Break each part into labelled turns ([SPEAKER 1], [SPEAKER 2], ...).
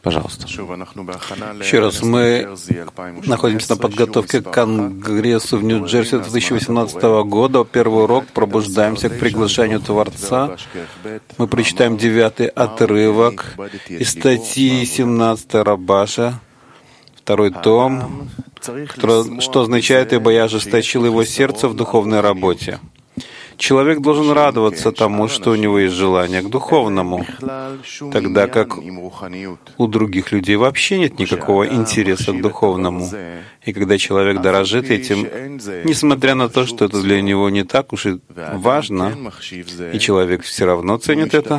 [SPEAKER 1] Пожалуйста. Еще раз, мы находимся на подготовке к Конгрессу в Нью-Джерси 2018 года. Первый урок. Пробуждаемся к приглашению Творца. Мы прочитаем 9-й отрывок из статьи 17 Рабаша, 2-й том, что означает «Ибо я ожесточил его сердце в духовной работе». Человек должен радоваться тому, что у него есть желание к духовному, тогда как у других людей вообще нет никакого интереса к духовному. И когда человек дорожит этим, несмотря на то, что это для него не так уж и важно, и человек все равно ценит это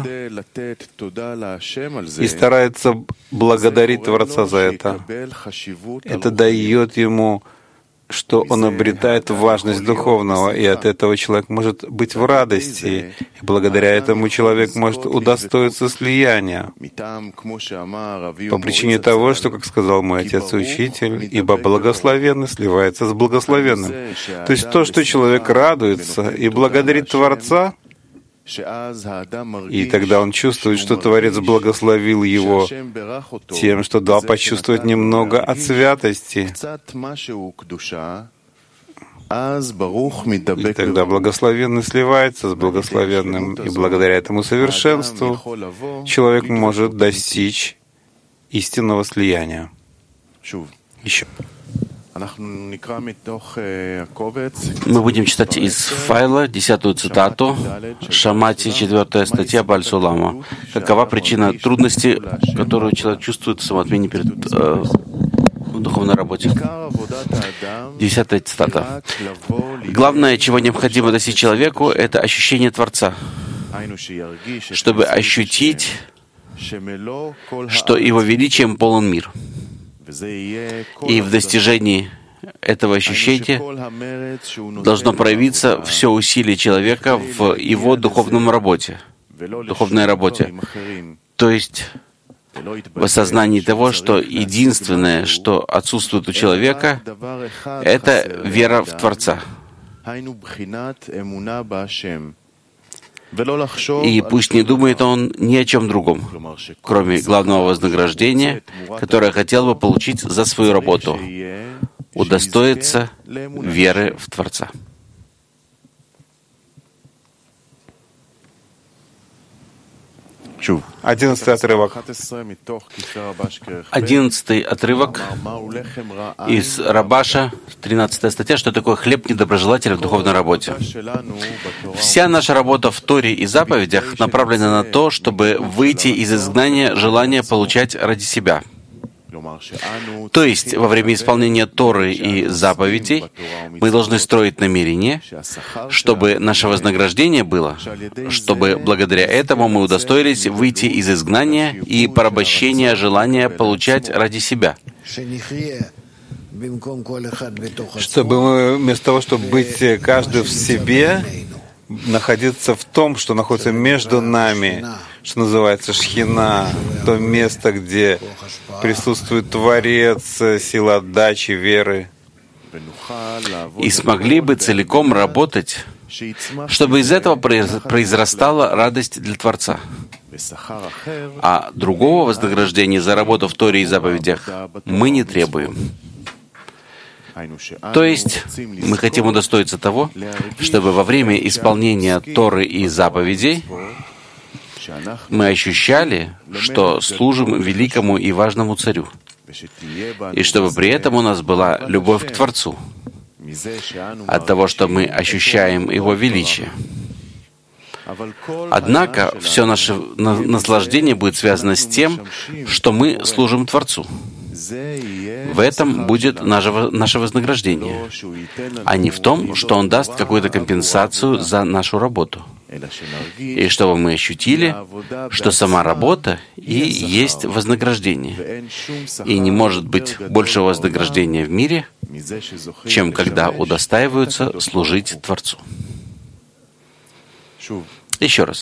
[SPEAKER 1] и старается благодарить Творца за это дает ему, что он обретает важность духовного, и от этого человек может быть в радости, и благодаря этому человек может удостоиться слияния. По причине того, что, как сказал мой отец и учитель, ибо благословенный сливается с благословенным. То есть то, что человек радуется и благодарит Творца, и тогда он чувствует, что Творец благословил его тем, что дал почувствовать немного от святости. И тогда благословенный сливается с благословенным, и благодаря этому совершенству человек может достичь истинного слияния. Еще.
[SPEAKER 2] Мы будем читать из файла 10-ю цитату Шамати, 4-я статья Баль-Сулама. Какова причина трудности, которую человек чувствует в самоотмене перед в духовной работе? 10-я цитата. Главное, чего необходимо достичь человеку, это ощущение Творца, чтобы ощутить, что Его величием полон мир. И в достижении этого ощущения должно проявиться все усилие человека в его духовной работе. То есть в осознании того, что единственное, что отсутствует у человека, это вера в Творца. И пусть не думает он ни о чем другом, кроме главного вознаграждения, которое хотел бы получить за свою работу, удостоиться веры в Творца.
[SPEAKER 1] Одиннадцатый отрывок.
[SPEAKER 2] 11-й отрывок из Рабаша, 13-я статья, что такое хлеб недоброжелателя в духовной работе. Вся наша работа в Торе и заповедях направлена на то, чтобы выйти из изгнания желания получать ради себя. То есть, во время исполнения Торы и заповедей мы должны строить намерение, чтобы наше вознаграждение было, чтобы благодаря этому мы удостоились выйти из изгнания и порабощения желания получать ради себя.
[SPEAKER 1] Чтобы мы вместо того, чтобы быть каждый в себе, находиться в том, что находится между нами, что называется шхина, то место, где присутствует Творец, сила отдачи, веры.
[SPEAKER 2] И смогли бы целиком работать, чтобы из этого произрастала радость для Творца. А другого вознаграждения за работу в Торе и заповедях мы не требуем. То есть мы хотим удостоиться того, чтобы во время исполнения Торы и заповедей мы ощущали, что служим великому и важному Царю, и чтобы при этом у нас была любовь к Творцу, от того, что мы ощущаем Его величие. Однако все наше наслаждение будет связано с тем, что мы служим Творцу. В этом будет наше вознаграждение, а не в том, что Он даст какую-то компенсацию за нашу работу. И чтобы мы ощутили, что сама работа и есть вознаграждение. И не может быть большего вознаграждения в мире, чем когда удостаиваются служить Творцу. Еще раз.